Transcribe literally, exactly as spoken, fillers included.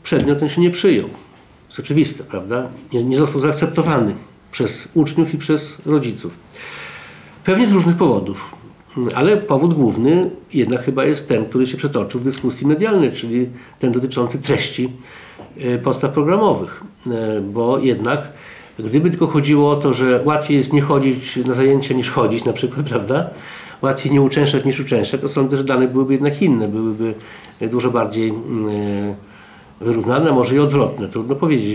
przedmiot ten się nie przyjął. To jest oczywiste, prawda? Nie, nie został zaakceptowany przez uczniów i przez rodziców. Pewnie z różnych powodów, ale powód główny jednak chyba jest ten, który się przetoczył w dyskusji medialnej, czyli ten dotyczący treści podstaw programowych. Bo jednak, gdyby tylko chodziło o to, że łatwiej jest nie chodzić na zajęcia niż chodzić na przykład, prawda? Łatwiej nie uczęszczać niż uczęszczać, to sądzę, że dane byłyby jednak inne, byłyby dużo bardziej wyrównane, a może i odwrotne, trudno powiedzieć.